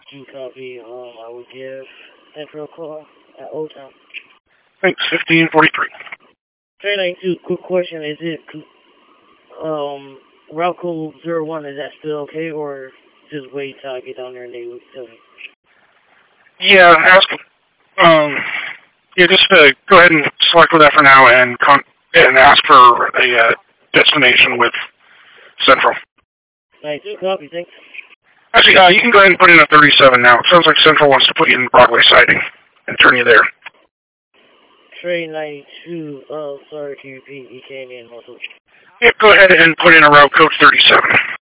92 copy. I would give Central a call at Old Town. Thanks, 1543. Train 92, quick question. Is it, route code 01, is that still okay, or just wait till I get down there and they would tell me? Yeah, just go ahead and select for that for now and ask for a destination with Central. 92 copy, thanks. Actually, you can go ahead and put in a 37 now. It sounds like Central wants to put you in Broadway siding and turn you there. Train 92, sorry to repeat, you came in also. Yeah, go ahead and put in a route code 37.